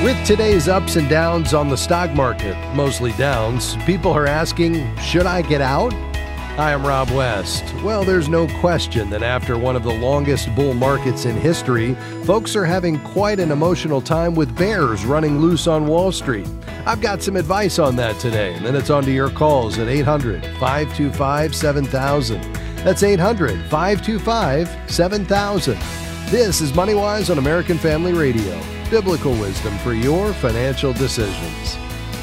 With today's ups and downs on the stock market, mostly downs, people are asking, should I get out? Hi, I'm Rob West. Well, there's no question that after one of the longest bull markets in history, folks are having quite an emotional time with bears running loose on Wall Street. I've got some advice on that today, and then it's on to your calls at 800-525-7000. That's 800-525-7000. This is MoneyWise on American Family Radio. Biblical wisdom for your financial decisions.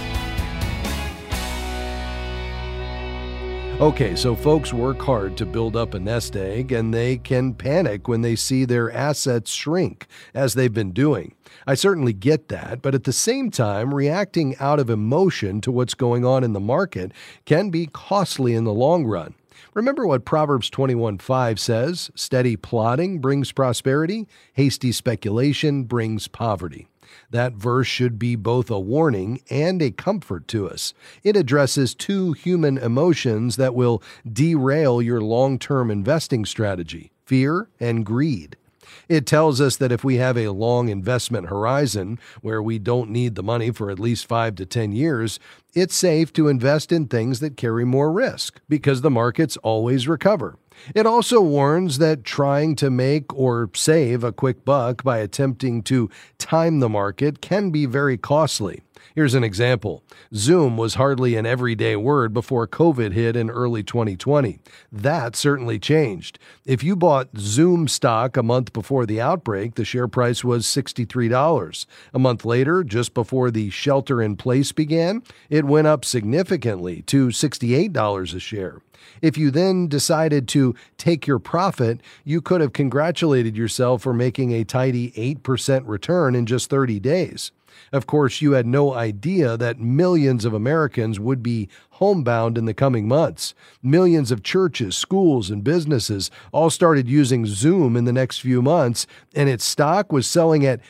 Okay, so folks work hard to build up a nest egg, and they can panic when they see their assets shrink, as they've been doing. I certainly get that, but at the same time, reacting out of emotion to what's going on in the market can be costly in the long run. Remember what Proverbs 21:5 says, steady plodding brings prosperity, hasty speculation brings poverty. That verse should be both a warning and a comfort to us. It addresses two human emotions that will derail your long-term investing strategy, fear and greed. It tells us that if we have a long investment horizon where we don't need the money for at least 5 to 10 years, it's safe to invest in things that carry more risk because the markets always recover. It also warns that trying to make or save a quick buck by attempting to time the market can be very costly. Here's an example. Zoom was hardly an everyday word before COVID hit in early 2020. That certainly changed. If you bought Zoom stock a month before the outbreak, the share price was $63. A month later, just before the shelter-in-place began, it went up significantly to $68 a share. If you then decided to take your profit, you could have congratulated yourself for making a tidy 8% return in just 30 days. Of course, you had no idea that millions of Americans would be homebound in the coming months. Millions of churches, schools, and businesses all started using Zoom in the next few months, and its stock was selling at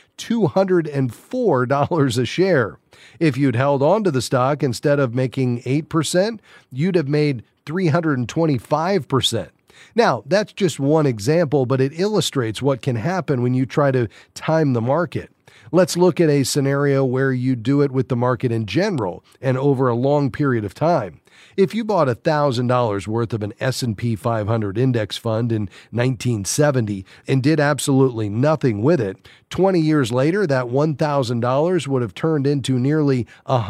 $204 a share. If you'd held on to the stock instead of making 8%, you'd have made 325%. Now, that's just one example, but it illustrates what can happen when you try to time the market. Let's look at a scenario where you do it with the market in general and over a long period of time. If you bought $1,000 worth of an S&P 500 index fund in 1970 and did absolutely nothing with it, 20 years later, that $1,000 would have turned into nearly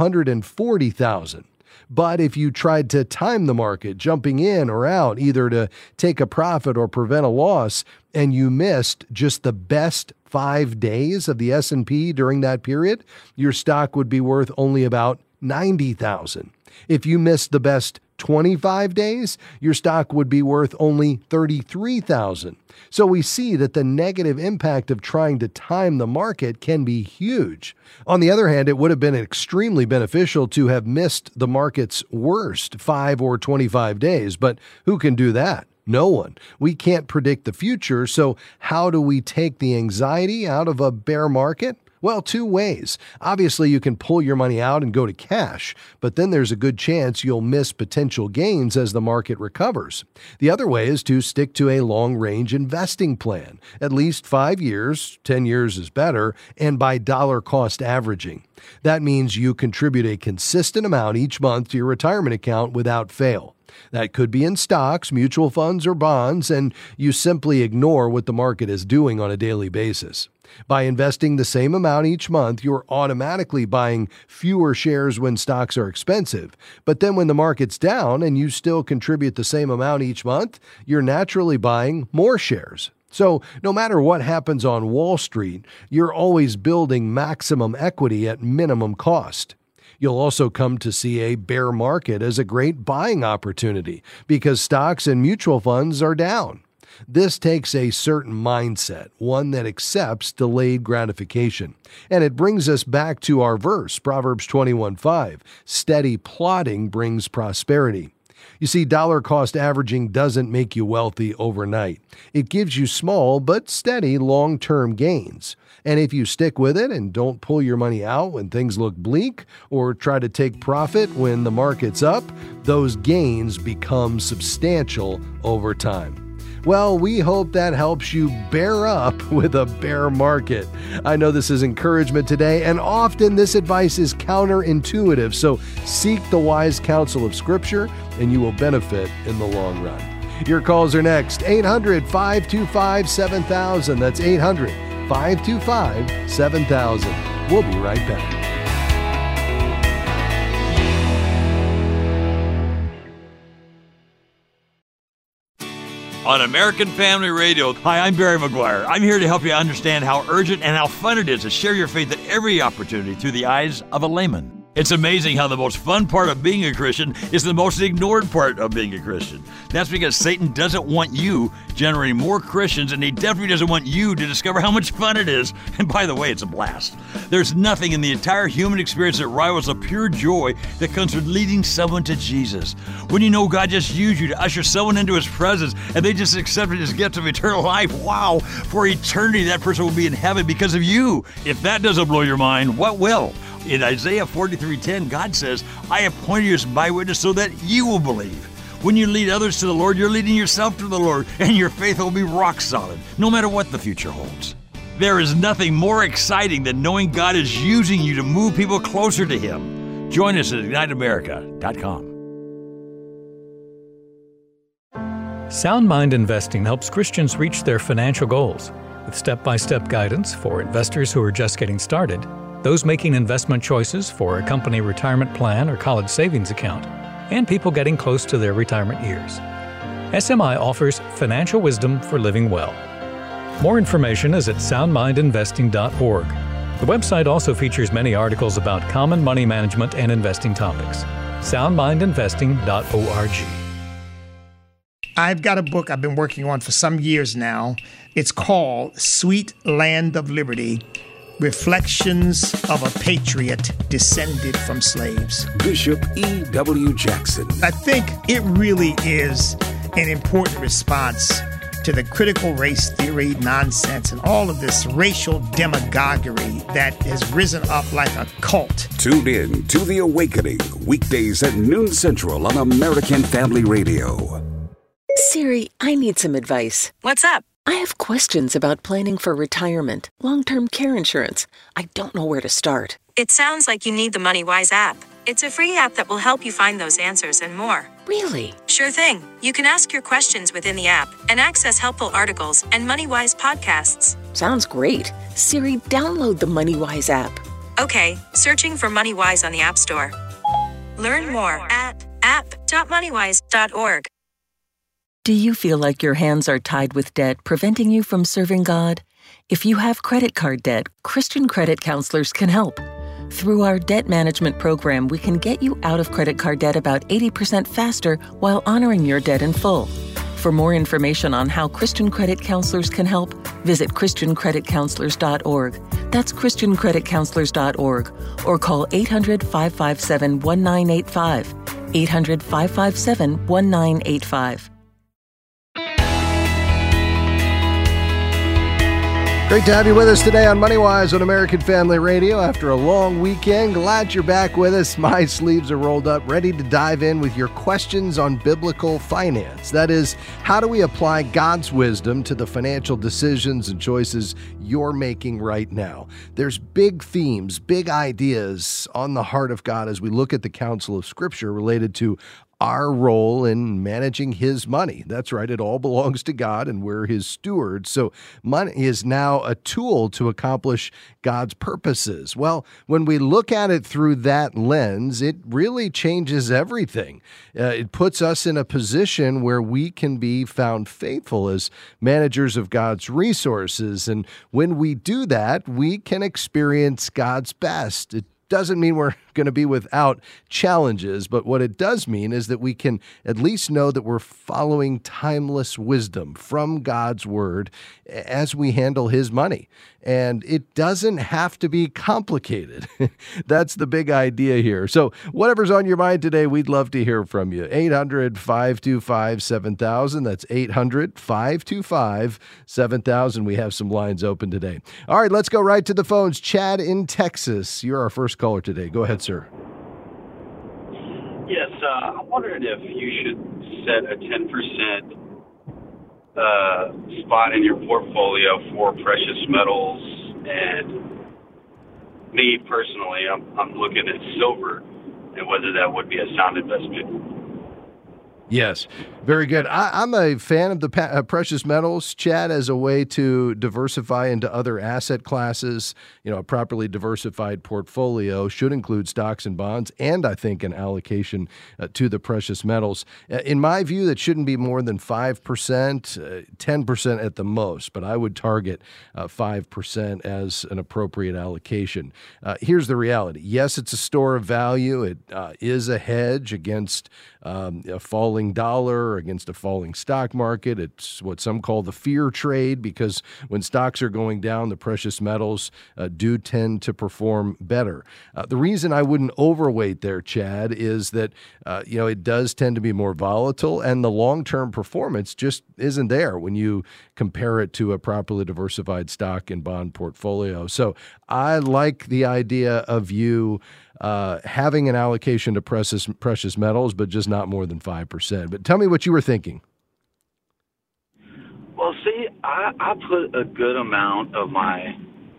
$140,000. But if you tried to time the market, jumping in or out, either to take a profit or prevent a loss, and you missed just the best 5 days of the S&P during that period, your stock would be worth only about $90,000. If you missed the best 25 days, your stock would be worth only $33,000. So we see that the negative impact of trying to time the market can be huge. On the other hand, it would have been extremely beneficial to have missed the market's worst 5 or 25 days, but who can do that? No one. We can't predict the future, so how do we take the anxiety out of a bear market? Well, two ways. Obviously, you can pull your money out and go to cash, but then there's a good chance you'll miss potential gains as the market recovers. The other way is to stick to a long-range investing plan, at least 5 years, 10 years is better, and by dollar cost averaging. That means you contribute a consistent amount each month to your retirement account without fail. That could be in stocks, mutual funds, or bonds, and you simply ignore what the market is doing on a daily basis. By investing the same amount each month, you're automatically buying fewer shares when stocks are expensive. But then when the market's down and you still contribute the same amount each month, you're naturally buying more shares. So no matter what happens on Wall Street, you're always building maximum equity at minimum cost. You'll also come to see a bear market as a great buying opportunity because stocks and mutual funds are down. This takes a certain mindset, one that accepts delayed gratification. And it brings us back to our verse, Proverbs 21:5. Steady plodding brings prosperity. You see, dollar cost averaging doesn't make you wealthy overnight. It gives you small but steady long-term gains. And if you stick with it and don't pull your money out when things look bleak or try to take profit when the market's up, those gains become substantial over time. Well, we hope that helps you bear up with a bear market. I know this is encouragement today, and often this advice is counterintuitive, so seek the wise counsel of Scripture, and you will benefit in the long run. Your calls are next. 800-525-7000. That's 800-525-7000. We'll be right back. On American Family Radio. Hi, I'm Barry McGuire. I'm here to help you understand how urgent and how fun it is to share your faith at every opportunity through the eyes of a layman. It's amazing how the most fun part of being a Christian is the most ignored part of being a Christian. That's because Satan doesn't want you generating more Christians, and he definitely doesn't want you to discover how much fun it is. And by the way, it's a blast. There's nothing in the entire human experience that rivals the pure joy that comes from leading someone to Jesus. When you know God just used you to usher someone into His presence, and they just accepted His gift of eternal life, wow, for eternity that person will be in heaven because of you. If that doesn't blow your mind, what will? In Isaiah 43:10, God says, I appointed you as my witness so that you will believe. When you lead others to the Lord, you're leading yourself to the Lord, and your faith will be rock solid, no matter what the future holds. There is nothing more exciting than knowing God is using you to move people closer to Him. Join us at IgniteAmerica.com. Sound Mind Investing helps Christians reach their financial goals with step-by-step guidance for investors who are just getting started, those making investment choices for a company retirement plan or college savings account, and people getting close to their retirement years. SMI offers financial wisdom for living well. More information is at soundmindinvesting.org. The website also features many articles about common money management and investing topics. soundmindinvesting.org. I've got a book I've been working on for some years now. It's called Sweet Land of Liberty: Reflections of a Patriot Descended from Slaves. Bishop E.W. Jackson. I think it really is an important response to the critical race theory nonsense and all of this racial demagoguery that has risen up like a cult. Tune in to The Awakening, weekdays at noon Central on American Family Radio. Siri, I need some advice. What's up? I have questions about planning for retirement, long-term care insurance. I don't know where to start. It sounds like you need the MoneyWise app. It's a free app that will help you find those answers and more. Really? Sure thing. You can ask your questions within the app and access helpful articles and MoneyWise podcasts. Sounds great. Siri, download the MoneyWise app. Okay, searching for MoneyWise on the App Store. Learn more at app.moneywise.org. Do you feel like your hands are tied with debt, preventing you from serving God? If you have credit card debt, Christian Credit Counselors can help. Through our debt management program, we can get you out of credit card debt about 80% faster while honoring your debt in full. For more information on how Christian Credit Counselors can help, visit ChristianCreditCounselors.org. That's ChristianCreditCounselors.org, or call 800-557-1985. 800-557-1985. Great to have you with us today on MoneyWise on American Family Radio. After a long weekend, glad you're back with us. My sleeves are rolled up, ready to dive in with your questions on biblical finance. That is, how do we apply God's wisdom to the financial decisions and choices you're making right now? There's big themes, big ideas on the heart of God as we look at the counsel of Scripture related to our role in managing His money. That's right, it all belongs to God and we're His stewards. So money is now a tool to accomplish God's purposes. Well, when we look at it through that lens, it really changes everything. It puts us in a position where we can be found faithful as managers of God's resources. And when we do that, we can experience God's best. It doesn't mean we're going to be without challenges, but what it does mean is that we can at least know that we're following timeless wisdom from God's Word as we handle His money. And it doesn't have to be complicated. That's the big idea here. So whatever's on your mind today, we'd love to hear from you. 800-525-7000. That's 800-525-7000. We have some lines open today. All right, let's go right to the phones. Chad in Texas, you're our first caller today. Go ahead, sir. Yes, I wondered if you should set a 10% spot in your portfolio for precious metals. And me personally, I'm looking at silver and whether that would be a sound investment. Yes, very good. I'm a fan of the precious metals, Chad, as a way to diversify into other asset classes. A properly diversified portfolio should include stocks and bonds, and I think an allocation to the precious metals. In my view, that shouldn't be more than 5%, 10% at the most, but I would target 5% as an appropriate allocation. Here's the reality. Yes, it's a store of value. It is a hedge against a falling dollar, against a falling stock market. It's what some call the fear trade, because when stocks are going down, the precious metals do tend to perform better. The reason I wouldn't overweight there, Chad, is that it does tend to be more volatile, and the long-term performance just isn't there when you compare it to a properly diversified stock and bond portfolio. So I like the idea of you having an allocation to precious metals, but just not more than 5%. But tell me what you were thinking. Well, see, I put a good amount of my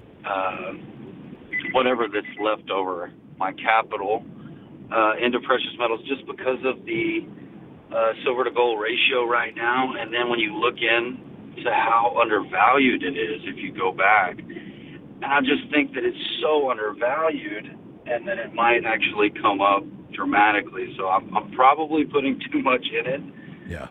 whatever that's left over, my capital, into precious metals just because of the silver to gold ratio right now. And then when you look into how undervalued it is, if you go back, and I just think that it's so undervalued, and then it might actually come up dramatically. So I'm probably putting too much in it. Yeah.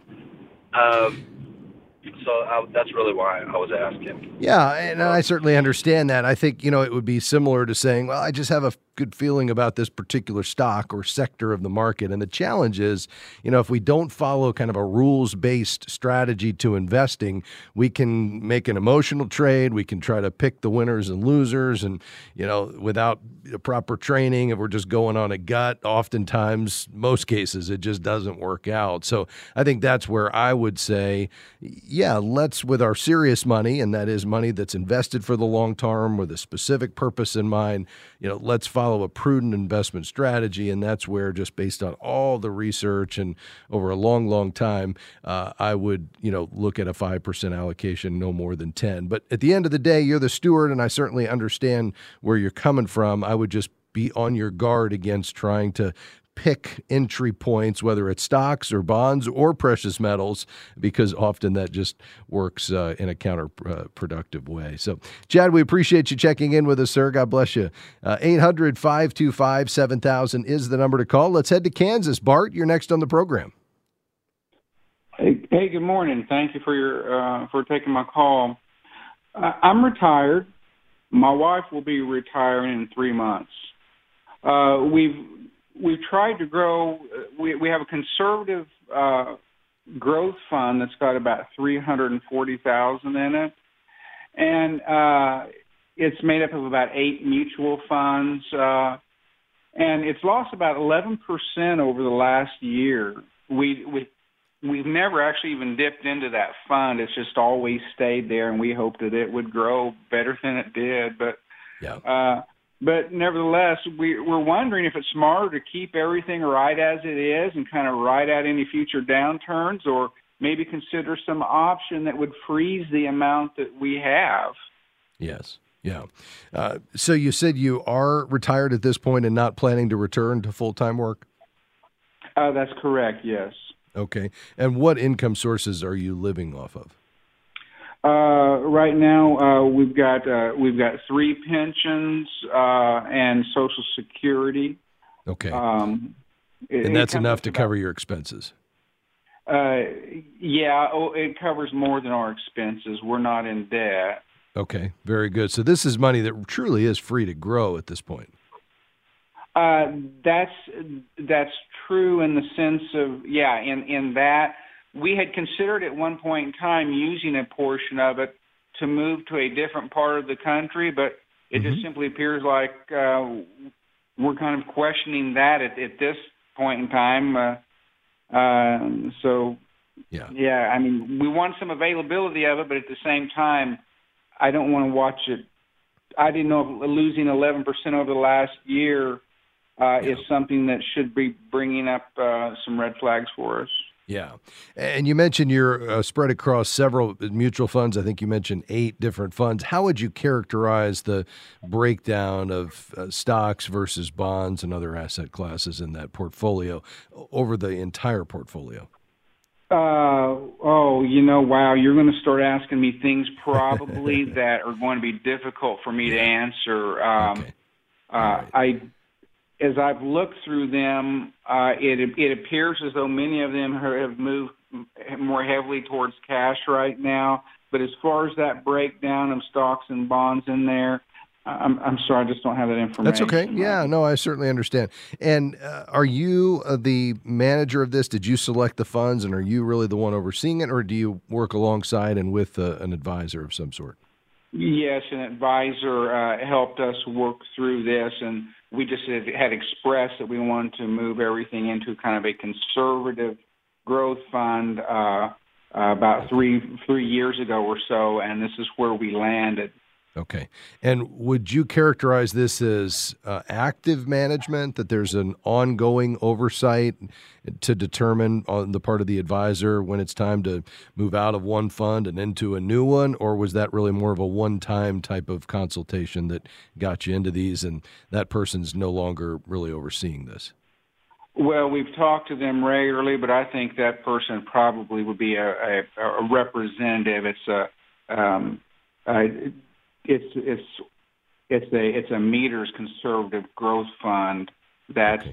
That's really why I was asking. Yeah, and I certainly understand that. I think, it would be similar to saying, well, I just have a good feeling about this particular stock or sector of the market. And the challenge is, if we don't follow kind of a rules-based strategy to investing, we can make an emotional trade. We can try to pick the winners and losers. And, without proper training, if we're just going on a gut, oftentimes, most cases, it just doesn't work out. So I think that's where I would say, yeah, let's, with our serious money, and that is money that's invested for the long term with a specific purpose in mind, let's follow a prudent investment strategy. And that's where, just based on all the research and over a long, long time, I would, look at a 5% allocation, no more than 10. But at the end of the day, you're the steward, and I certainly understand where you're coming from. I would just be on your guard against trying to pick entry points, whether it's stocks or bonds or precious metals, because often that just works in a counterproductive way. So, Chad, we appreciate you checking in with us, sir. God bless you. 800-525-7000 is the number to call. Let's head to Kansas. Bart, you're next on the program. Hey, good morning. Thank you for taking my call. I'm retired. My wife will be retiring in 3 months. We've tried to grow. We have a conservative growth fund that's got about $340,000 in it, and it's made up of about 8 mutual funds, and it's lost about 11% over the last year. We've never actually even dipped into that fund. It's just always stayed there, and we hoped that it would grow better than it did. But But nevertheless, we're wondering if it's smarter to keep everything right as it is and kind of ride out any future downturns, or maybe consider some option that would freeze the amount that we have. Yes. Yeah. So you said you are retired at this point and not planning to return to full-time work? That's correct, yes. Okay. And what income sources are you living off of? Right now, we've got 3 pensions and Social Security. Okay. And that's enough to cover your expenses? It covers more than our expenses. We're not in debt. Okay, very good. So this is money that truly is free to grow at this point. That's true in the sense of, in that we had considered at one point in time using a portion of it to move to a different part of the country, but it just simply appears like we're kind of questioning that at this point in time. I mean, we want some availability of it, but at the same time, I don't want to watch it. I didn't know if losing 11% over the last year is something that should be bringing up some red flags for us. Yeah. And you mentioned you're spread across several mutual funds. I think you mentioned 8 different funds. How would you characterize the breakdown of stocks versus bonds and other asset classes in that portfolio over the entire portfolio? Wow, you're going to start asking me things probably that are going to be difficult for me to answer. Okay. Right. As I've looked through them, it appears as though many of them have moved more heavily towards cash right now. But as far as that breakdown of stocks and bonds in there, I'm sorry, I just don't have that information. That's okay. Yeah, no, I certainly understand. And are you the manager of this? Did you select the funds, and are you really the one overseeing it, or do you work alongside and with an advisor of some sort? Yes, an advisor helped us work through this, and we just had expressed that we wanted to move everything into kind of a conservative growth fund about three years ago or so, and this is where we landed. Okay. And would you characterize this as active management, that there's an ongoing oversight to determine on the part of the advisor when it's time to move out of one fund and into a new one, or was that really more of a one-time type of consultation that got you into these and that person's no longer really overseeing this? Well, we've talked to them regularly, but I think that person probably would be a representative. It's a Meters conservative growth fund that's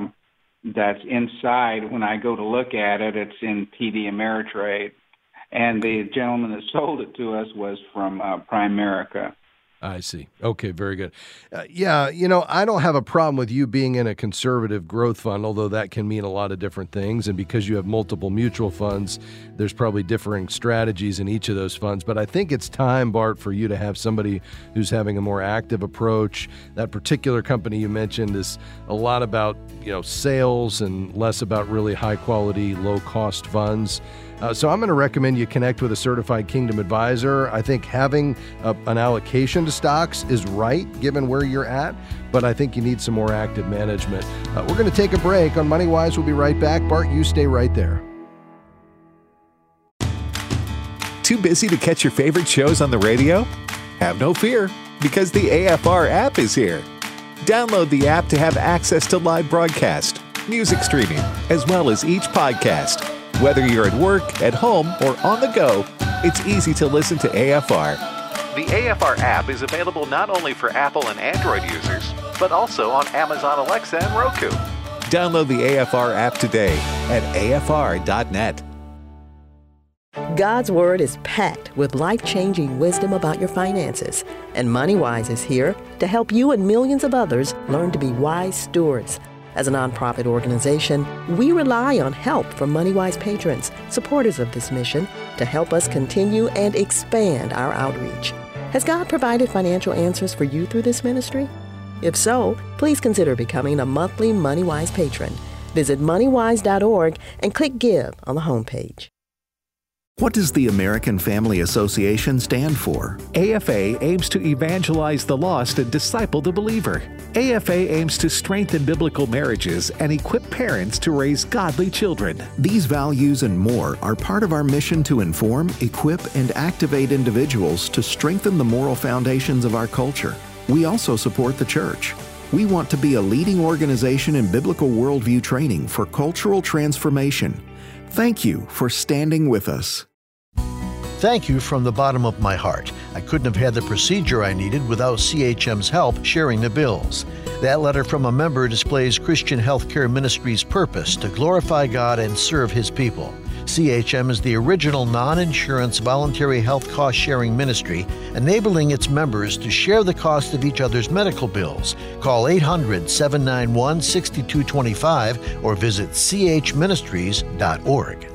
inside. When I go to look at it, it's in TD Ameritrade, and the gentleman that sold it to us was from Primerica. I see. Okay, very good. I don't have a problem with you being in a conservative growth fund, although that can mean a lot of different things. And because you have multiple mutual funds, there's probably differing strategies in each of those funds. But I think it's time, Bart, for you to have somebody who's having a more active approach. That particular company you mentioned is a lot about, sales and less about really high-quality, low-cost funds. So I'm going to recommend you connect with a certified Kingdom advisor. I think having an allocation to stocks is right, given where you're at, but I think you need some more active management. We're going to take a break. On MoneyWise, we'll be right back. Bart, you stay right there. Too busy to catch your favorite shows on the radio? Have no fear, because the AFR app is here. Download the app to have access to live broadcast, music streaming, as well as each podcast. Whether you're at work, at home, or on the go, it's easy to listen to AFR. The AFR app is available not only for Apple and Android users, but also on Amazon Alexa and Roku. Download the AFR app today at afr.net. God's Word is packed with life-changing wisdom about your finances, and MoneyWise is here to help you and millions of others learn to be wise stewards. As a nonprofit organization, we rely on help from MoneyWise patrons, supporters of this mission, to help us continue and expand our outreach. Has God provided financial answers for you through this ministry? If so, please consider becoming a monthly MoneyWise patron. Visit moneywise.org and click Give on the homepage. What does the American Family Association stand for? AFA aims to evangelize the lost and disciple the believer. AFA aims to strengthen biblical marriages and equip parents to raise godly children. These values and more are part of our mission to inform, equip, and activate individuals to strengthen the moral foundations of our culture. We also support the church. We want to be a leading organization in biblical worldview training for cultural transformation. Thank you for standing with us. Thank you from the bottom of my heart. I couldn't have had the procedure I needed without CHM's help sharing the bills. That letter from a member displays Christian Healthcare Ministry's purpose to glorify God and serve His people. CHM is the original non-insurance voluntary health cost-sharing ministry, enabling its members to share the cost of each other's medical bills. Call 800-791-6225 or visit chministries.org.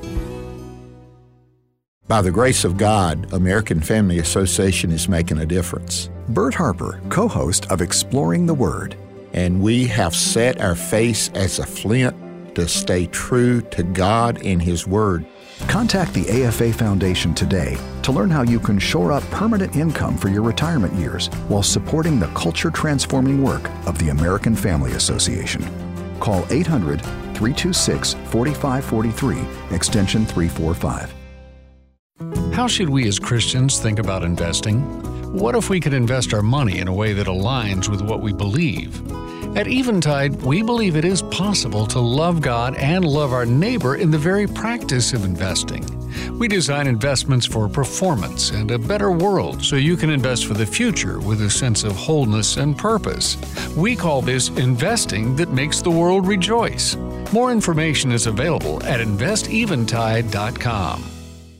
By the grace of God, American Family Association is making a difference. Bert Harper, co-host of Exploring the Word. And we have set our face as a flint to stay true to God and His Word. Contact the AFA Foundation today to learn how you can shore up permanent income for your retirement years while supporting the culture-transforming work of the American Family Association. Call 326-4543, extension 345. How should we as Christians think about investing? What if we could invest our money in a way that aligns with what we believe? At Eventide, we believe it is possible to love God and love our neighbor in the very practice of investing. We design investments for performance and a better world so you can invest for the future with a sense of wholeness and purpose. We call this investing that makes the world rejoice. More information is available at investeventide.com.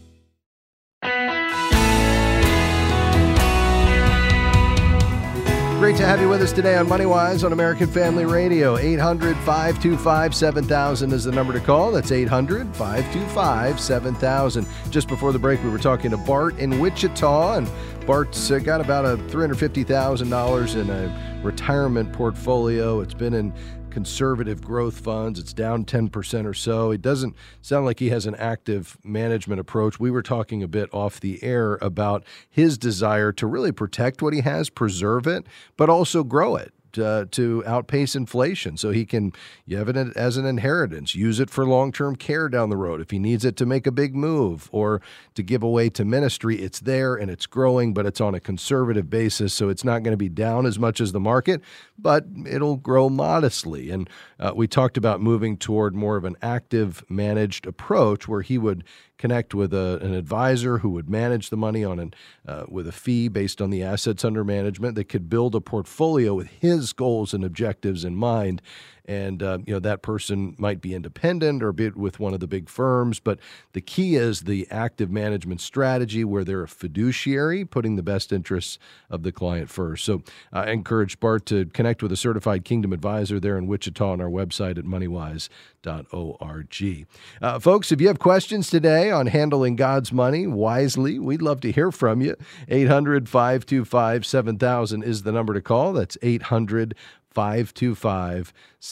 Great to have you with us today on MoneyWise on American Family Radio. 800-525-7000 is the number to call. That's 800-525-7000. Just before the break, we were talking to Bart in Wichita, and Bart's got about $350,000 in a retirement portfolio. It's been in conservative growth funds. It's down 10% or so. It doesn't sound like he has an active management approach. We were talking a bit off the air about his desire to really protect what he has, preserve it, but also grow it to outpace inflation. So he can, you have it as an inheritance, use it for long-term care down the road. If he needs it to make a big move or to give away to ministry, it's there and it's growing, but it's on a conservative basis. So it's not going to be down as much as the market, but it'll grow modestly. And we talked about moving toward more of an active managed approach where he would connect with an advisor who would manage the money on with a fee based on the assets under management that could build a portfolio with his goals and objectives in mind. And, that person might be independent or be with one of the big firms. But the key is the active management strategy where they're a fiduciary, putting the best interests of the client first. So I encourage Bart to connect with a certified Kingdom advisor there in Wichita on our website at moneywise.org. Folks, if you have questions today on handling God's money wisely, we'd love to hear from you. 800-525-7000 is the number to call. That's 800-525-7000.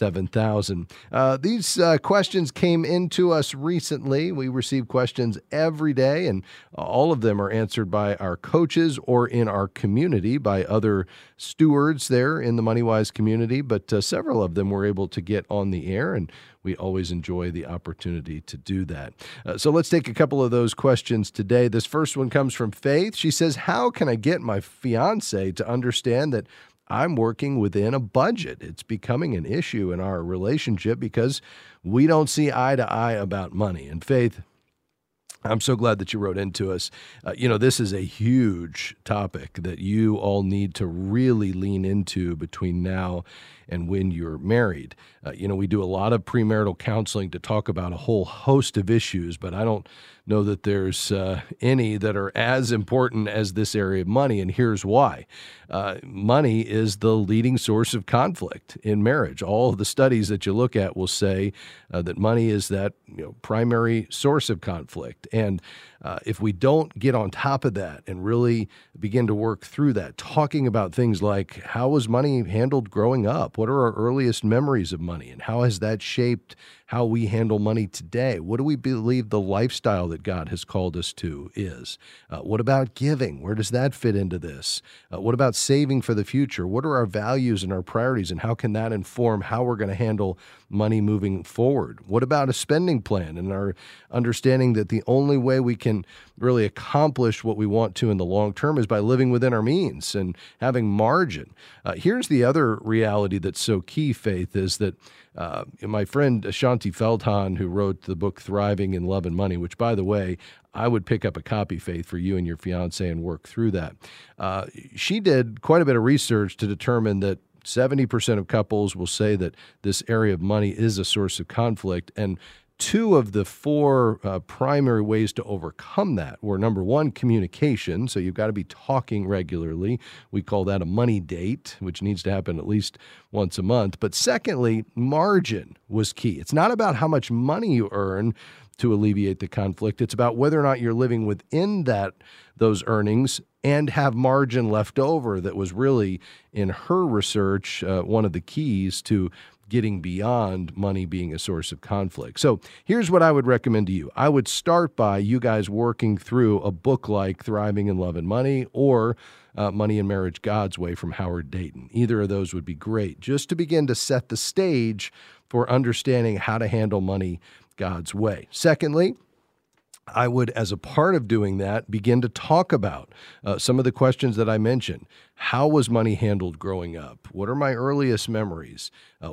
These questions came into us recently. We receive questions every day, and all of them are answered by our coaches or in our community by other stewards there in the MoneyWise community, but several of them were able to get on the air, and we always enjoy the opportunity to do that. So let's take a couple of those questions today. This first one comes from Faith. She says, how can I get my fiance to understand that I'm working within a budget? It's becoming an issue in our relationship because we don't see eye to eye about money. And Faith, I'm so glad that you wrote into us. This is a huge topic that you all need to really lean into between now and when you're married. We do a lot of premarital counseling to talk about a whole host of issues, but I don't know that there's any that are as important as this area of money, and here's why. Money is the leading source of conflict in marriage. All of the studies that you look at will say that money is that primary source of conflict. And if we don't get on top of that and really begin to work through that, talking about things like how was money handled growing up? What are our earliest memories of money? And how has that shaped how we handle money today? What do we believe the lifestyle that God has called us to is? What about giving? Where does that fit into this? What about saving for the future? What are our values and our priorities, and how can that inform how we're going to handle money moving forward? What about a spending plan and our understanding that the only way we can really accomplish what we want to in the long term is by living within our means and having margin? Here's the other reality that's so key, Faith, is that my friend Ashanti Feldhahn, who wrote the book Thriving in Love and Money, which, by the way, I would pick up a copy, Faith, for you and your fiance and work through that. She did quite a bit of research to determine that 70% of couples will say that this area of money is a source of conflict, and 2 of the 4 primary ways to overcome that were, number 1, communication. So you've got to be talking regularly. We call that a money date, which needs to happen at least once a month. But secondly, margin was key. It's not about how much money you earn to alleviate the conflict. It's about whether or not you're living within those earnings and have margin left over. That was really, in her research, one of the keys to getting beyond money being a source of conflict. So here's what I would recommend to you. I would start by you guys working through a book like Thriving in Love and Money or Money and Marriage God's Way from Howard Dayton. Either of those would be great, just to begin to set the stage for understanding how to handle money God's way. Secondly, I would, as a part of doing that, begin to talk about some of the questions that I mentioned. How was money handled growing up? What are my earliest memories?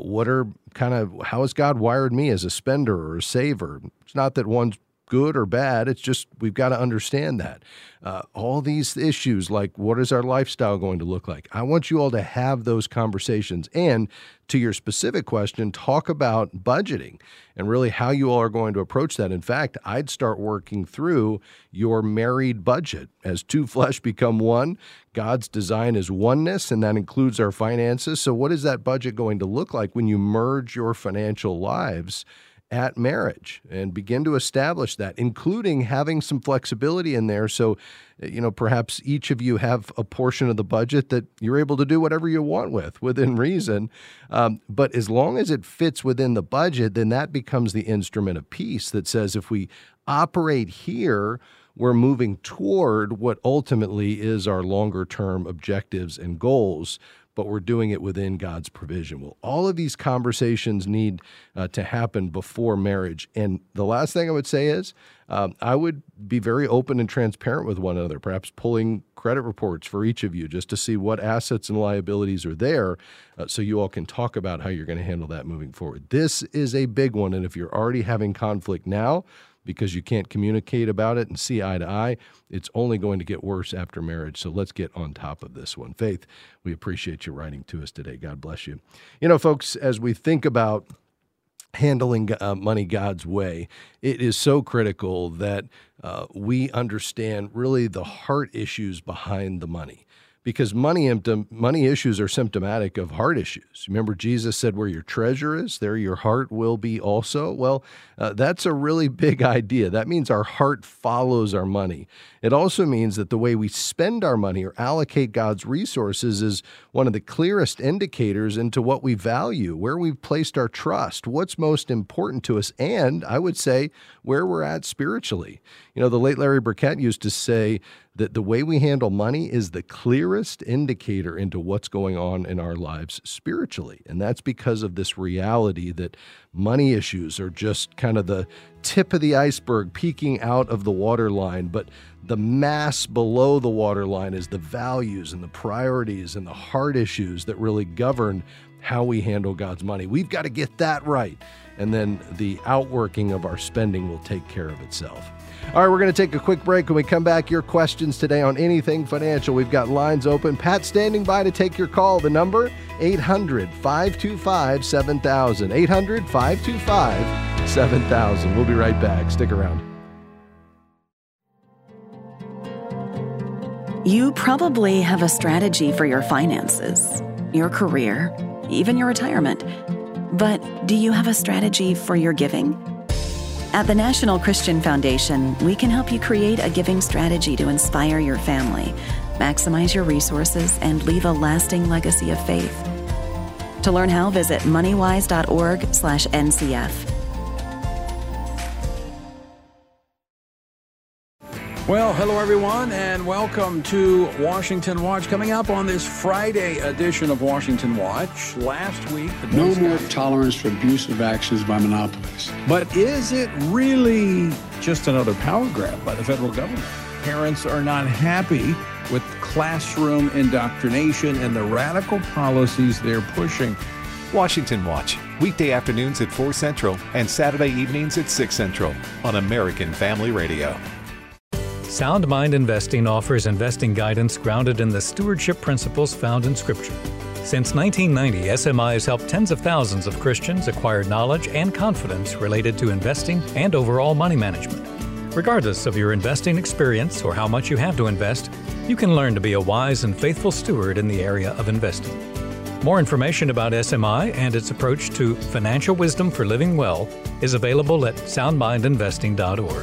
How has God wired me as a spender or a saver? It's not that one's good or bad. It's just we've got to understand that. All these issues, like what is our lifestyle going to look like? I want you all to have those conversations. And to your specific question, talk about budgeting and really how you all are going to approach that. In fact, I'd start working through your married budget. As two flesh become one, God's design is oneness, and that includes our finances. So what is that budget going to look like when you merge your financial lives at marriage, and begin to establish that, including having some flexibility in there. So, perhaps each of you have a portion of the budget that you're able to do whatever you want with within reason. But as long as it fits within the budget, then that becomes the instrument of peace that says if we operate here, we're moving toward what ultimately is our longer term objectives and goals, but we're doing it within God's provision. Well, all of these conversations need to happen before marriage. And the last thing I would say is I would be very open and transparent with one another, perhaps pulling credit reports for each of you just to see what assets and liabilities are there so you all can talk about how you're going to handle that moving forward. This is a big one, and if you're already having conflict now, because you can't communicate about it and see eye to eye, it's only going to get worse after marriage. So let's get on top of this one. Faith, we appreciate you writing to us today. God bless you. Folks, as we think about handling money God's way, it is so critical that we understand really the heart issues behind the money. Because money issues are symptomatic of heart issues. Remember, Jesus said, where your treasure is, there your heart will be also. Well, that's a really big idea. That means our heart follows our money. It also means that the way we spend our money or allocate God's resources is one of the clearest indicators into what we value, where we've placed our trust, what's most important to us, and I would say where we're at spiritually. The late Larry Burkett used to say that the way we handle money is the clearest indicator into what's going on in our lives spiritually. And that's because of this reality that money issues are just kind of the tip of the iceberg peeking out of the waterline. But the mass below the waterline is the values and the priorities and the heart issues that really govern how we handle God's money. We've got to get that right. And then the outworking of our spending will take care of itself. All right, we're going to take a quick break. When we come back, your questions today on anything financial. We've got lines open. Pat standing by to take your call. The number, 800-525-7000. 800-525-7000. We'll be right back. Stick around. You probably have a strategy for your finances, your career, even your retirement. But do you have a strategy for your giving? At the National Christian Foundation, we can help you create a giving strategy to inspire your family, maximize your resources, and leave a lasting legacy of faith. To learn how, visit moneywise.org/NCF. Well, hello everyone, and welcome to Washington Watch. Coming up on this Friday edition of Washington Watch, last week... No more tolerance for abusive actions by monopolies. But is it really just another power grab by the federal government? Parents are not happy with classroom indoctrination and the radical policies they're pushing. Washington Watch, weekday afternoons at 4 Central and Saturday evenings at 6 Central on American Family Radio. Sound Mind Investing offers investing guidance grounded in the stewardship principles found in Scripture. Since 1990, SMI has helped tens of thousands of Christians acquire knowledge and confidence related to investing and overall money management. Regardless of your investing experience or how much you have to invest, you can learn to be a wise and faithful steward in the area of investing. More information about SMI and its approach to financial wisdom for living well is available at soundmindinvesting.org.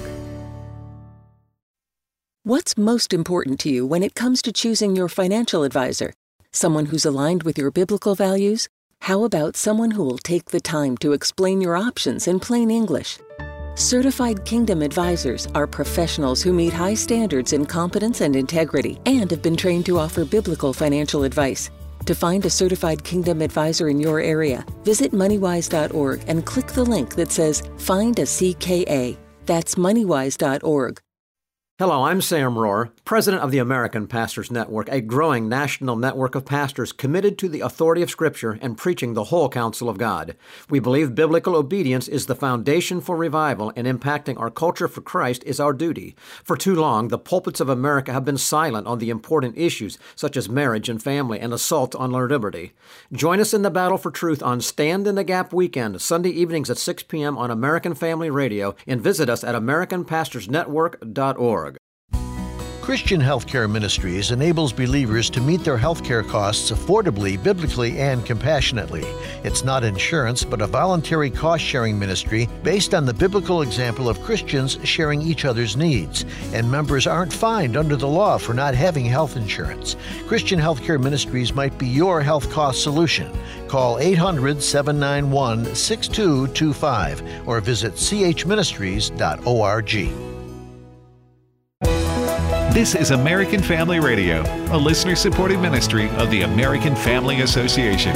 What's most important to you when it comes to choosing your financial advisor? Someone who's aligned with your biblical values? How about someone who will take the time to explain your options in plain English? Certified Kingdom Advisors are professionals who meet high standards in competence and integrity and have been trained to offer biblical financial advice. To find a certified Kingdom advisor in your area, visit moneywise.org and click the link that says Find a CKA. That's moneywise.org. Hello, I'm Sam Rohr, president of the American Pastors Network, a growing national network of pastors committed to the authority of Scripture and preaching the whole counsel of God. We believe biblical obedience is the foundation for revival, and impacting our culture for Christ is our duty. For too long, the pulpits of America have been silent on the important issues such as marriage and family and assault on our liberty. Join us in the battle for truth on Stand in the Gap weekend, Sunday evenings at 6 p.m. on American Family Radio, and visit us at AmericanPastorsNetwork.org. Christian Healthcare Ministries enables believers to meet their healthcare costs affordably, biblically, and compassionately. It's not insurance, but a voluntary cost-sharing ministry based on the biblical example of Christians sharing each other's needs. And members aren't fined under the law for not having health insurance. Christian Healthcare Ministries might be your health cost solution. Call 800-791-6225 or visit chministries.org. This is American Family Radio, a listener-supported ministry of the American Family Association.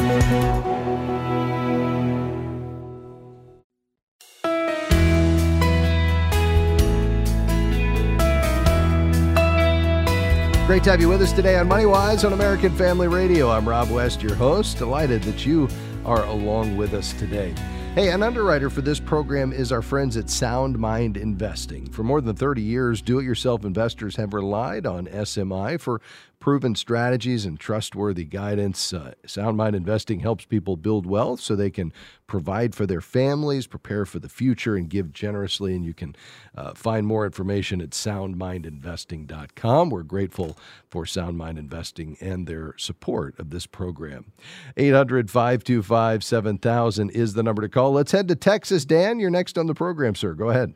Great to have you with us today on MoneyWise on American Family Radio. I'm Rob West, your host. Delighted that you are along with us today. Hey, an underwriter for this program is our friends at Sound Mind Investing. For more than 30 years, do-it-yourself investors have relied on SMI for proven strategies and trustworthy guidance. Sound Mind Investing helps people build wealth so they can provide for their families, prepare for the future, and give generously. And you can find more information at soundmindinvesting.com. We're grateful for Sound Mind Investing and their support of this program. 800-525-7000 is the number to call. Let's head to Texas. Dan, you're next on the program, sir. Go ahead.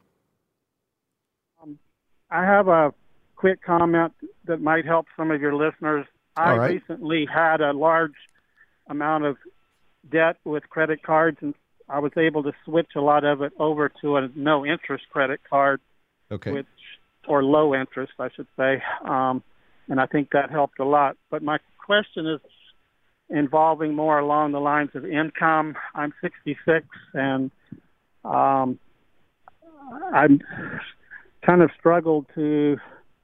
I have a quick comment that might help some of your listeners. I recently had a large amount of debt with credit cards, and I was able to switch a lot of it over to a no-interest credit card, or low interest, I should say, and I think that helped a lot. But my question is involving more along the lines of income. I'm 66, and I'm kind of struggled to,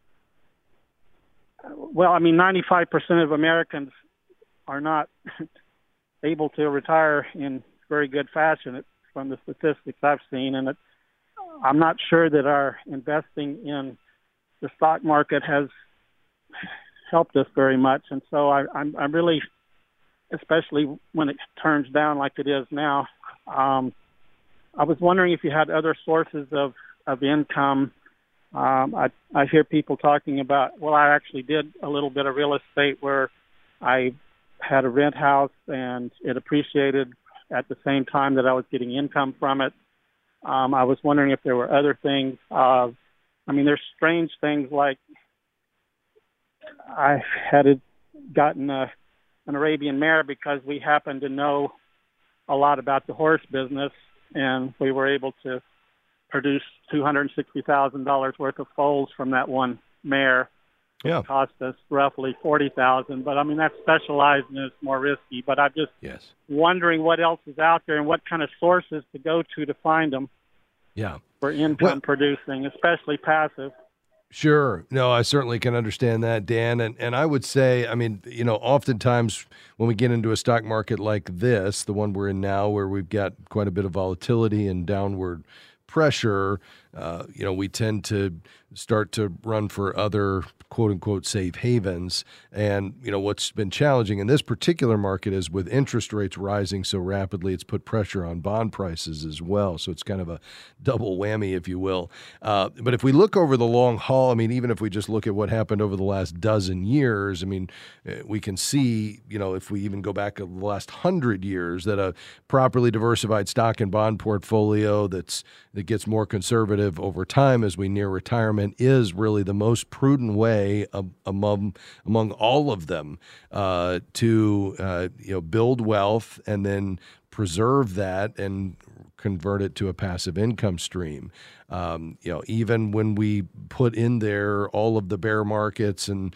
95% of Americans are not able to retire in very good fashion from the statistics I've seen, and I'm not sure that our investing in the stock market has helped us very much. And so I'm really, especially when it turns down like it is now, I was wondering if you had other sources of income. I hear people talking about, I actually did a little bit of real estate where I had a rent house and it appreciated at the same time that I was getting income from it. I was wondering if there were other things. There's strange things like I had gotten an Arabian mare because we happened to know a lot about the horse business, and we were able to produce $260,000 worth of foals from that one mare. Yeah. It cost us roughly $40,000, but that's specialized and it's more risky. But I'm just wondering what else is out there and what kind of sources to go to find them. Yeah. For income producing, especially passive. Sure. No, I certainly can understand that, Dan. And I would say, oftentimes when we get into a stock market like this, the one we're in now, where we've got quite a bit of volatility and downward pressure, we tend to start to run for other quote-unquote safe havens. And, what's been challenging in this particular market is with interest rates rising so rapidly, it's put pressure on bond prices as well. So it's kind of a double whammy, if you will. But if we look over the long haul, even if we just look at what happened over the last dozen years, we can see, if we even go back the last 100 years, that a properly diversified stock and bond portfolio that gets more conservative over time as we near retirement is really the most prudent way among all of them to build wealth and then preserve that and convert it to a passive income stream. Even when we put in there all of the bear markets and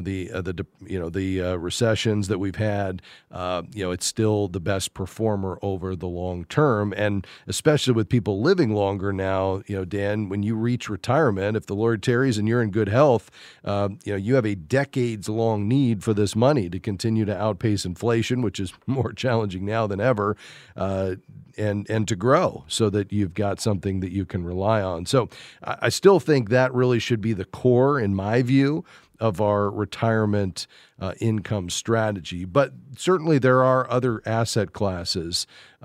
the recessions that we've had, it's still the best performer over the long term. And especially with people living longer now, Dan, when you reach retirement, if the Lord tarries and you're in good health, you have a decades-long need for this money to continue to outpace inflation, which is more challenging now than ever, and to grow so that you've got something that you can rely on. So I still think that really should be the core, in my view, of our retirement income strategy. But certainly there are other asset classes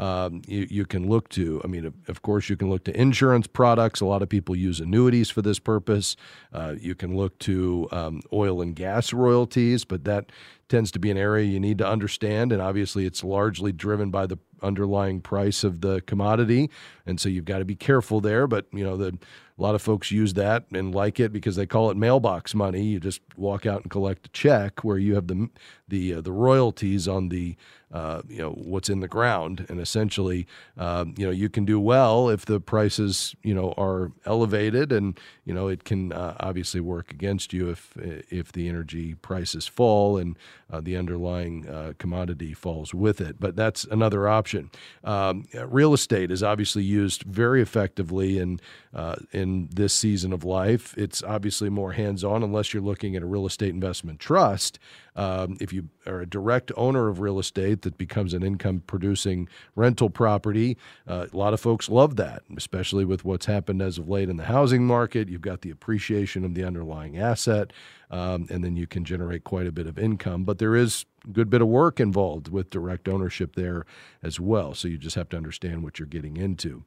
you can look to. I mean, of course, you can look to insurance products. A lot of people use annuities for this purpose. You can look to oil and gas royalties, but that tends to be an area you need to understand. And obviously, it's largely driven by the underlying price of the commodity. And so you've got to be careful there. But, a lot of folks use that and like it because they call it mailbox money. You just walk out and collect a check where you have the royalties on the what's in the ground, and essentially you can do well if the prices are elevated, and it can obviously work against you if the energy prices fall and the underlying commodity falls with it. But that's another option. Real estate is obviously used very effectively in this season of life. It's obviously more hands-on unless you're looking at a real estate investment trust. If you are a direct owner of real estate that becomes an income-producing rental property, a lot of folks love that, especially with what's happened as of late in the housing market. You've got the appreciation of the underlying asset, and then you can generate quite a bit of income. But there is a good bit of work involved with direct ownership there as well, so you just have to understand what you're getting into.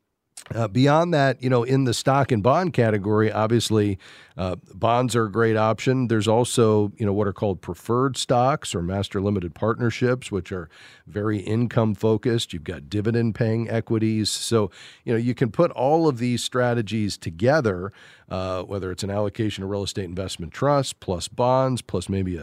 Beyond that, in the stock and bond category, obviously, bonds are a great option. There's also, what are called preferred stocks or master limited partnerships, which are very income focused. You've got dividend paying equities. So, you can put all of these strategies together, whether it's an allocation to real estate investment trust plus bonds, plus maybe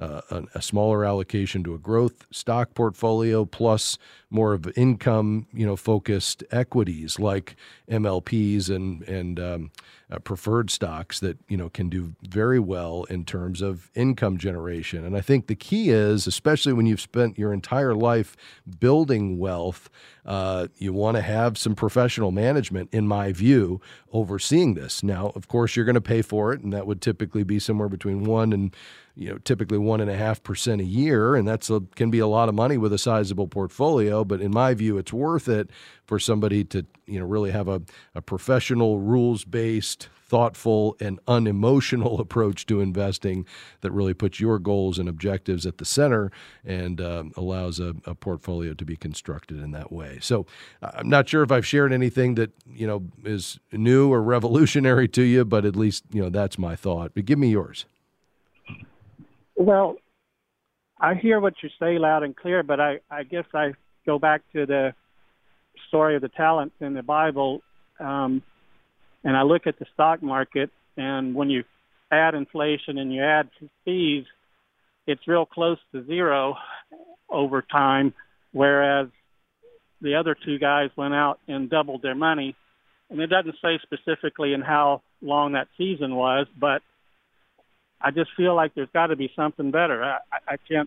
a smaller allocation to a growth stock portfolio, plus more of income, focused equities like MLPs and preferred stocks that, can do very well in terms of income generation. And I think the key is, especially when you've spent your entire life building wealth, you want to have some professional management, in my view, overseeing this. Now, of course, you're going to pay for it, and that would typically be somewhere between 1% and typically 1.5% a year, and can be a lot of money with a sizable portfolio. But in my view, it's worth it for somebody to really have a professional, rules-based, thoughtful, and unemotional approach to investing that really puts your goals and objectives at the center and allows a portfolio to be constructed in that way. So I'm not sure if I've shared anything that is new or revolutionary to you, but at least that's my thought. But give me yours. Well, I hear what you say loud and clear, but I guess I go back to the story of the talents in the Bible, and I look at the stock market, and when you add inflation and you add fees, it's real close to zero over time, whereas the other two guys went out and doubled their money. And it doesn't say specifically in how long that season was, but I just feel like there's got to be something better. I can't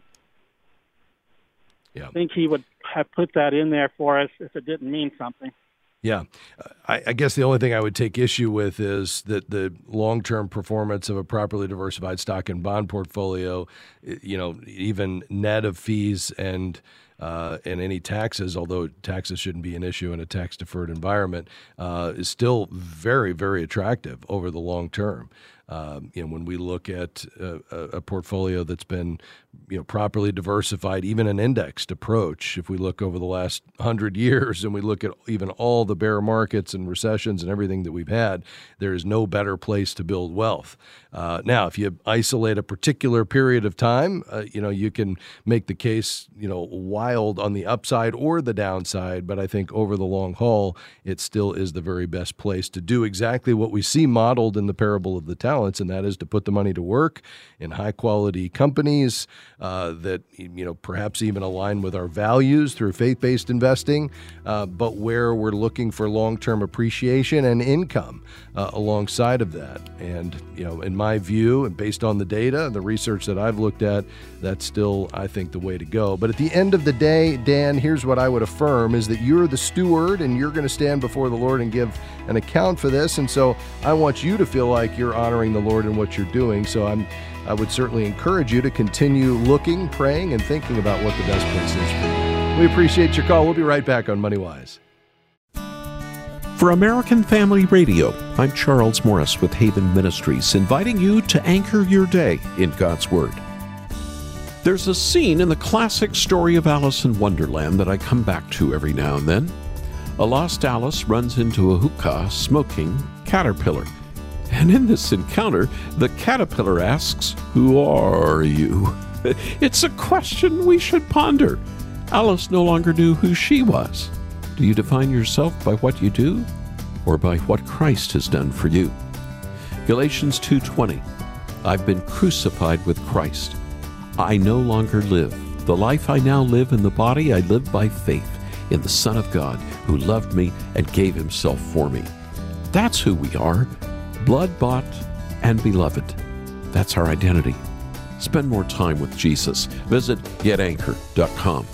think he would have put that in there for us if it didn't mean something. Yeah. I guess the only thing I would take issue with is that the long-term performance of a properly diversified stock and bond portfolio, even net of fees and any taxes, although taxes shouldn't be an issue in a tax-deferred environment, is still very, very attractive over the long term. When we look at a portfolio that's been, properly diversified, even an indexed approach, if we look over the last 100 years and we look at even all the bear markets and recessions and everything that we've had, there is no better place to build wealth. Now, if you isolate a particular period of time, you can make the case, wild on the upside or the downside, but I think over the long haul, it still is the very best place to do exactly what we see modeled in the parable of the talents. balance, and that is to put the money to work in high-quality companies that, perhaps even align with our values through faith-based investing, but where we're looking for long-term appreciation and income alongside of that. And, in my view, and based on the data and the research that I've looked at, that's still, I think, the way to go. But at the end of the day, Dan, here's what I would affirm is that you're the steward and you're going to stand before the Lord and give an account for this. And so I want you to feel like you're honoring the Lord in what you're doing. So I would certainly encourage you to continue looking, praying, and thinking about what the best place is for you. We appreciate your call. We'll be right back on MoneyWise. For American Family Radio, I'm Charles Morris with Haven Ministries, inviting you to anchor your day in God's Word. There's a scene in the classic story of Alice in Wonderland that I come back to every now and then. A lost Alice runs into a hookah smoking caterpillar. And in this encounter, the caterpillar asks, "Who are you?" It's a question we should ponder. Alice no longer knew who she was. Do you define yourself by what you do or by what Christ has done for you? Galatians 2:20, I've been crucified with Christ. I no longer live. The life I now live in the body, I live by faith in the Son of God who loved me and gave himself for me. That's who we are, blood-bought and beloved. That's our identity. Spend more time with Jesus. Visit getanchor.com.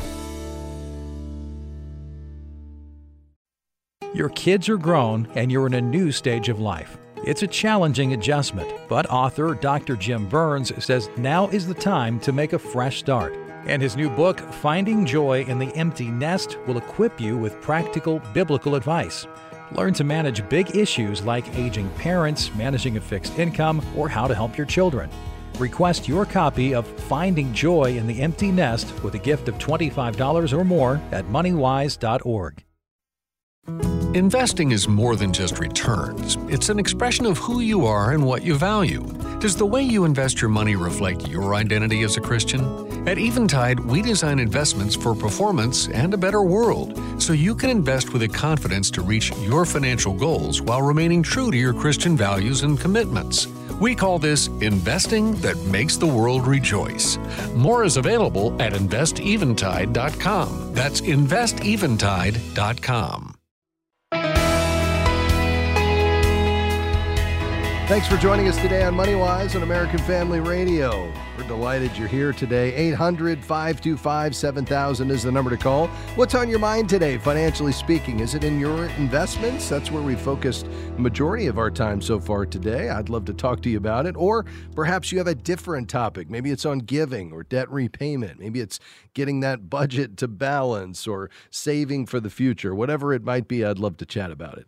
Your kids are grown and you're in a new stage of life. It's a challenging adjustment, but author Dr. Jim Burns says now is the time to make a fresh start. And his new book, Finding Joy in the Empty Nest, will equip you with practical biblical advice. Learn to manage big issues like aging parents, managing a fixed income, or how to help your children. Request your copy of Finding Joy in the Empty Nest with a gift of $25 or more at moneywise.org. Investing is more than just returns. It's an expression of who you are and what you value. Does the way you invest your money reflect your identity as a Christian? At Eventide, we design investments for performance and a better world, so you can invest with the confidence to reach your financial goals while remaining true to your Christian values and commitments. We call this investing that makes the world rejoice. More is available at investeventide.com. That's investeventide.com. Thanks for joining us today on MoneyWise on American Family Radio. We're delighted you're here today. 800-525-7000 is the number to call. What's on your mind today, financially speaking? Is it in your investments? That's where we focused the majority of our time so far today. I'd love to talk to you about it. Or perhaps you have a different topic. Maybe it's on giving or debt repayment. Maybe it's getting that budget to balance or saving for the future. Whatever it might be, I'd love to chat about it.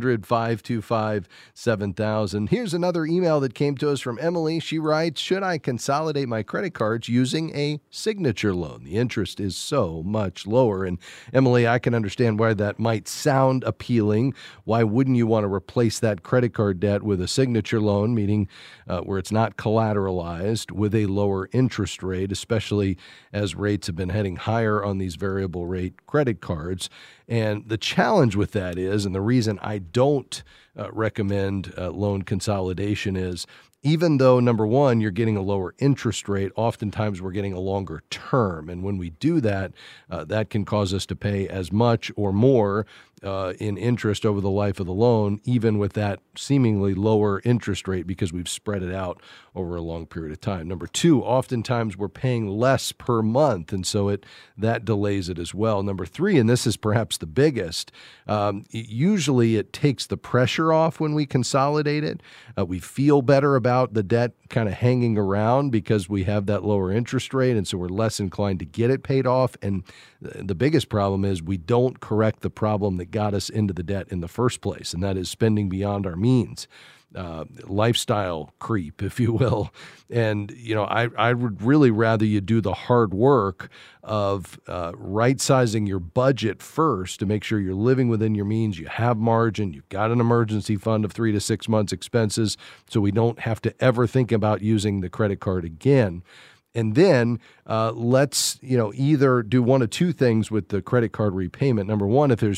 800-525-7000. Here's another email that came to us from Emily. She writes, should I consolidate my credit cards using a signature loan? The interest is so much lower. And Emily, I can understand why that might sound appealing. Why wouldn't you want to replace that credit card debt with a signature loan, meaning where it's not collateralized, with a lower interest rate, especially as rates have been heading higher on these variable rate credit cards. And the challenge with that is, and the reason I don't recommend loan consolidation is, even though, number one, you're getting a lower interest rate, oftentimes we're getting a longer term. And when we do that, that can cause us to pay as much or more in interest over the life of the loan, even with that seemingly lower interest rate, because we've spread it out over a long period of time. Number two, oftentimes we're paying less per month, and so that delays it as well. Number three, and this is perhaps the biggest, usually it takes the pressure off when we consolidate it. We feel better about the debt kind of hanging around because we have that lower interest rate, and so we're less inclined to get it paid off. And the biggest problem is we don't correct the problem that got us into the debt in the first place, and that is spending beyond our means. Lifestyle creep, if you will. And, I would really rather you do the hard work of right-sizing your budget first to make sure you're living within your means, you have margin, you've got an emergency fund of 3 to 6 months expenses, so we don't have to ever think about using the credit card again. And then let's, either do one of two things with the credit card repayment. Number one, if there's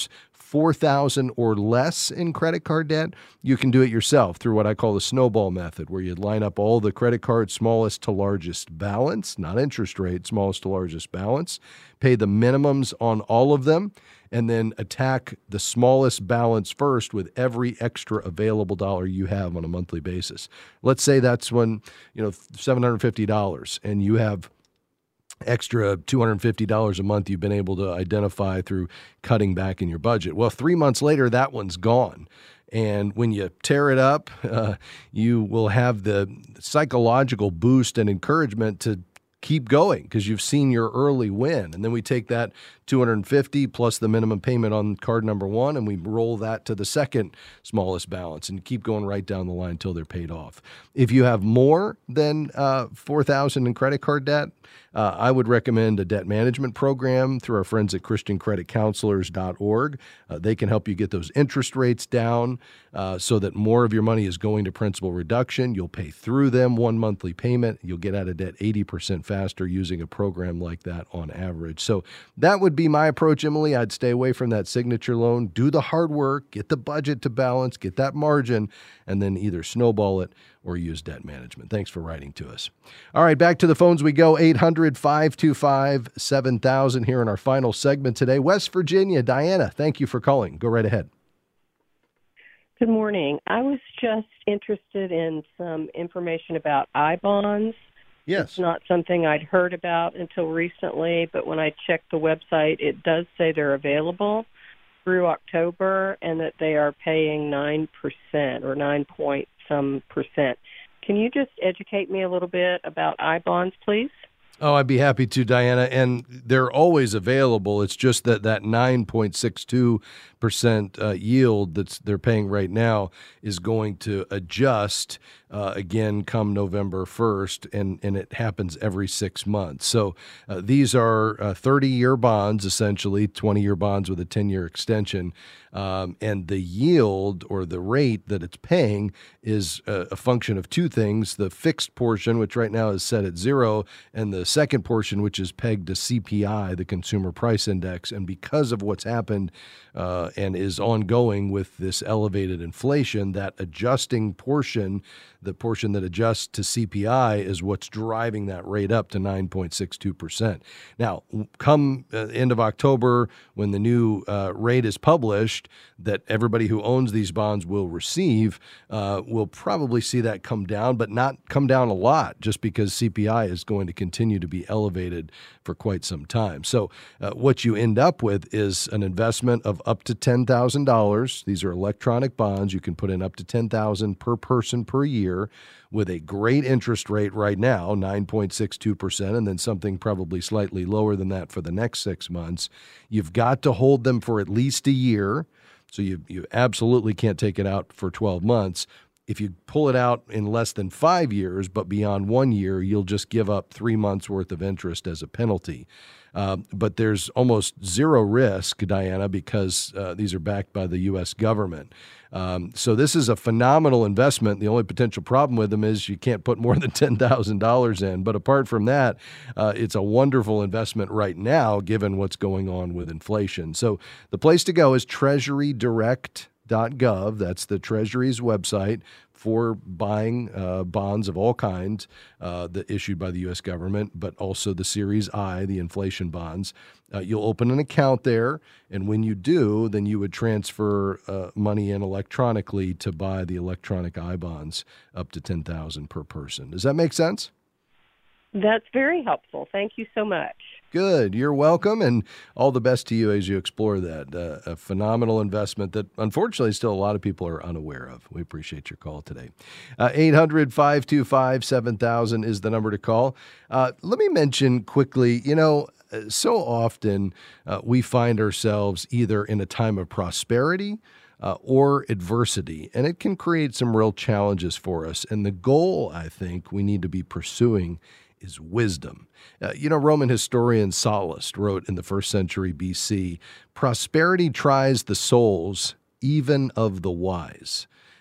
$4,000 or less in credit card debt, you can do it yourself through what I call the snowball method, where you line up all the credit cards smallest to largest balance, not interest rate, smallest to largest balance, pay the minimums on all of them, and then attack the smallest balance first with every extra available dollar you have on a monthly basis. Let's say that's when, $750, and you have extra $250 a month you've been able to identify through cutting back in your budget. Well, 3 months later, that one's gone. And when you tear it up, you will have the psychological boost and encouragement to keep going because you've seen your early win. And then we take that $250 plus the minimum payment on card number one, and we roll that to the second smallest balance and keep going right down the line until they're paid off. If you have more than $4,000 in credit card debt, I would recommend a debt management program through our friends at ChristianCreditCounselors.org. They can help you get those interest rates down so that more of your money is going to principal reduction. You'll pay through them one monthly payment. You'll get out of debt 80% faster using a program like that on average. So that would be my approach, Emily. I'd stay away from that signature loan. Do the hard work, get the budget to balance, get that margin, and then either snowball it or use debt management. Thanks for writing to us. All right, back to the phones we go. 800-525-7000 here in our final segment today. West Virginia, Diana, thank you for calling. Go right ahead. Good morning. I was just interested in some information about I-bonds. Yes. It's not something I'd heard about until recently, but when I checked the website, it does say they're available through October and that they are paying 9% or 9-point-some%. Can you just educate me a little bit about I-bonds, please? Oh, I'd be happy to, Diana. And they're always available. It's just that 9.62% yield that they're paying right now is going to adjust again come November 1st, and it happens every 6 months. So these are 30-year bonds, essentially, 20-year bonds with a 10-year extension. And the yield or the rate that it's paying is a function of two things: the fixed portion, which right now is set at 0, and the second portion, which is pegged to CPI, the Consumer Price Index. And because of what's happened and is ongoing with this elevated inflation, that adjusting portion, the portion that adjusts to CPI, is what's driving that rate up to 9.62%. Now, come end of October, when the new rate is published that everybody who owns these bonds will receive, we'll probably see that come down, but not come down a lot, just because CPI is going to continue to be elevated for quite some time. So what you end up with is an investment of up to $10,000. These are electronic bonds. You can put in up to $10,000 per person per year with a great interest rate right now, 9.62%, and then something probably slightly lower than that for the next 6 months. You've got to hold them for at least a year. So you absolutely can't take it out for 12 months. If you pull it out in less than 5 years, but beyond 1 year, you'll just give up 3 months worth of interest as a penalty. But there's almost zero risk, Diana, because these are backed by the U.S. government. So this is a phenomenal investment. The only potential problem with them is you can't put more than $10,000 in. But apart from that, it's a wonderful investment right now, given what's going on with inflation. So the place to go is treasurydirect.gov. That's the Treasury's website for buying bonds of all kinds that issued by the U.S. government, but also the Series I, the inflation bonds. You'll open an account there, and when you do, then you would transfer money in electronically to buy the electronic I bonds up to $10,000 per person. Does that make sense? That's very helpful. Thank you so much. Good. You're welcome, and all the best to you as you explore that. A phenomenal investment that, unfortunately, still a lot of people are unaware of. We appreciate your call today. 800-525-7000 is the number to call. Let me mention quickly, so often we find ourselves either in a time of prosperity or adversity, and it can create some real challenges for us. And the goal, I think, we need to be pursuing is wisdom. Roman historian Sallust wrote in the 1st century BC, "Prosperity tries the souls even of the wise."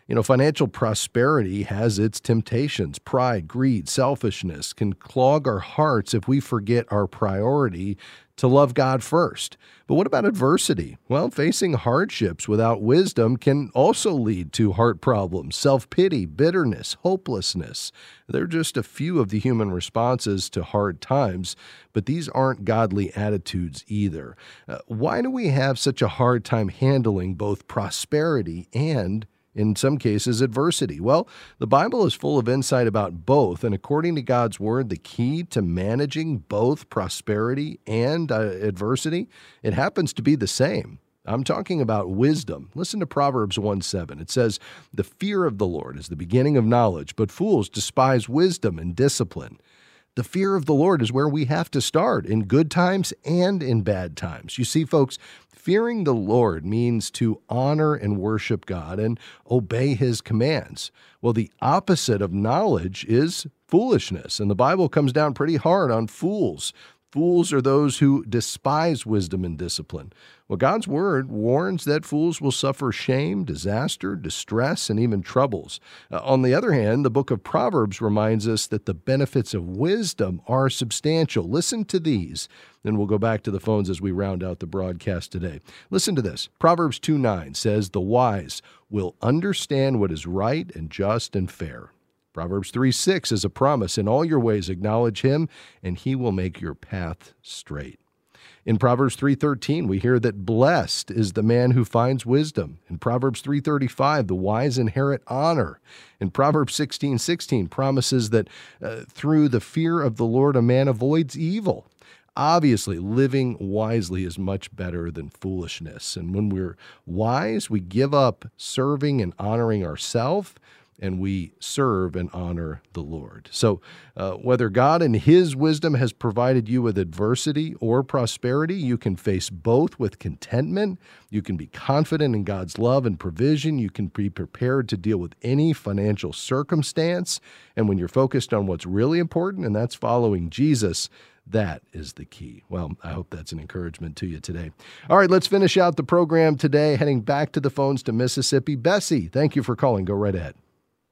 Financial prosperity has its temptations. Pride, greed, selfishness can clog our hearts if we forget our priority to love God first. But what about adversity? Well, facing hardships without wisdom can also lead to heart problems, self-pity, bitterness, hopelessness. They're just a few of the human responses to hard times, but these aren't godly attitudes either. Why do we have such a hard time handling both prosperity and, in some cases, adversity? Well, the Bible is full of insight about both, and according to God's Word, the key to managing both prosperity and adversity, it happens to be the same. I'm talking about wisdom. Listen to Proverbs 1:7. It says, "The fear of the Lord is the beginning of knowledge, but fools despise wisdom and discipline." The fear of the Lord is where we have to start in good times and in bad times. You see, folks, fearing the Lord means to honor and worship God and obey His commands. Well, the opposite of knowledge is foolishness, and the Bible comes down pretty hard on fools. Fools are those who despise wisdom and discipline. Well, God's Word warns that fools will suffer shame, disaster, distress, and even troubles. On the other hand, the book of Proverbs reminds us that the benefits of wisdom are substantial. Listen to these, then we'll go back to the phones as we round out the broadcast today. Listen to this. Proverbs 2:9 says, "The wise will understand what is right and just and fair." Proverbs 3:6 is a promise. "In all your ways acknowledge Him, and He will make your path straight." In Proverbs 3:13, we hear that blessed is the man who finds wisdom. In Proverbs 3:35, the wise inherit honor. In Proverbs 16:16, promises that through the fear of the Lord a man avoids evil. Obviously, living wisely is much better than foolishness. And when we're wise, we give up serving and honoring ourselves, and we serve and honor the Lord. So whether God in His wisdom has provided you with adversity or prosperity, you can face both with contentment. You can be confident in God's love and provision. You can be prepared to deal with any financial circumstance. And when you're focused on what's really important, and that's following Jesus, that is the key. Well, I hope that's an encouragement to you today. All right, let's finish out the program today, heading back to the phones to Mississippi. Bessie, thank you for calling. Go right ahead.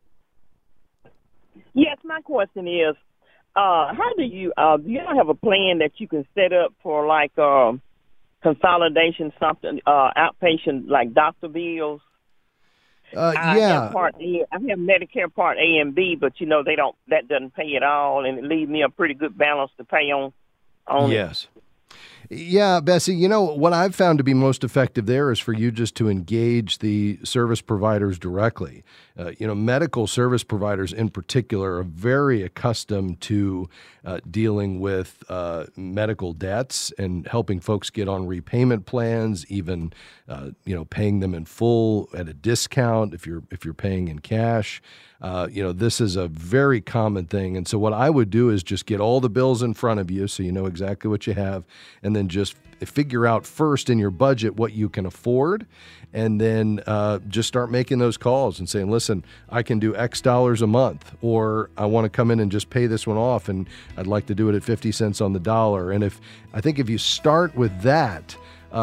Yes, my question is, how do you have a plan that you can set up for like consolidation, something outpatient like doctor bills? I have Medicare Part A and B, but that doesn't pay at all, and it leaves me a pretty good balance to pay on Yes. Yeah, Bessie, what I've found to be most effective there is for you just to engage the service providers directly. Medical service providers in particular are very accustomed to dealing with medical debts and helping folks get on repayment plans, even paying them in full at a discount if you're paying in cash. This is a very common thing. And so what I would do is just get all the bills in front of you so you know exactly what you have, and then just figure out first in your budget what you can afford, and then just start making those calls and saying, listen, I can do X dollars a month, or I want to come in and just pay this one off, and I'd like to do it at 50 cents on the dollar. And I think if you start with that,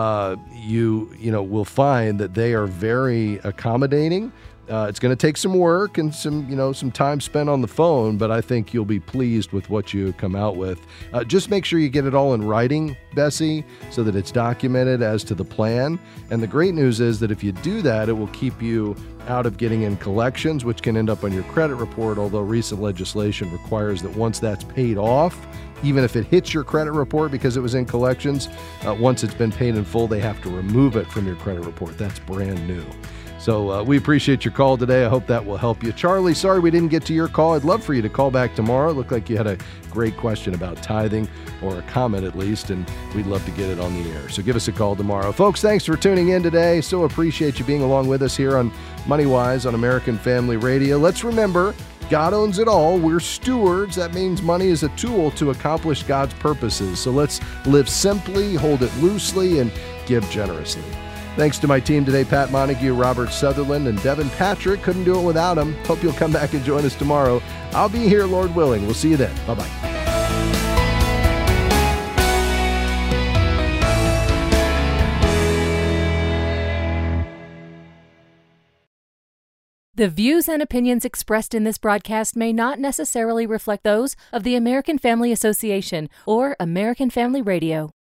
you will find that they are very accommodating. It's going to take some work and some time spent on the phone, but I think you'll be pleased with what you come out with. Just make sure you get it all in writing, Bessie, so that it's documented as to the plan. And the great news is that if you do that, it will keep you out of getting in collections, which can end up on your credit report, although recent legislation requires that once that's paid off, even if it hits your credit report because it was in collections, once it's been paid in full, they have to remove it from your credit report. That's brand new. So we appreciate your call today. I hope that will help you. Charlie, sorry we didn't get to your call. I'd love for you to call back tomorrow. It looked like you had a great question about tithing, or a comment at least, and we'd love to get it on the air. So give us a call tomorrow. Folks, thanks for tuning in today. So appreciate you being along with us here on MoneyWise on American Family Radio. Let's remember, God owns it all. We're stewards. That means money is a tool to accomplish God's purposes. So let's live simply, hold it loosely, and give generously. Thanks to my team today, Pat Montague, Robert Sutherland, and Devin Patrick. Couldn't do it without them. Hope you'll come back and join us tomorrow. I'll be here, Lord willing. We'll see you then. Bye-bye. The views and opinions expressed in this broadcast may not necessarily reflect those of the American Family Association or American Family Radio.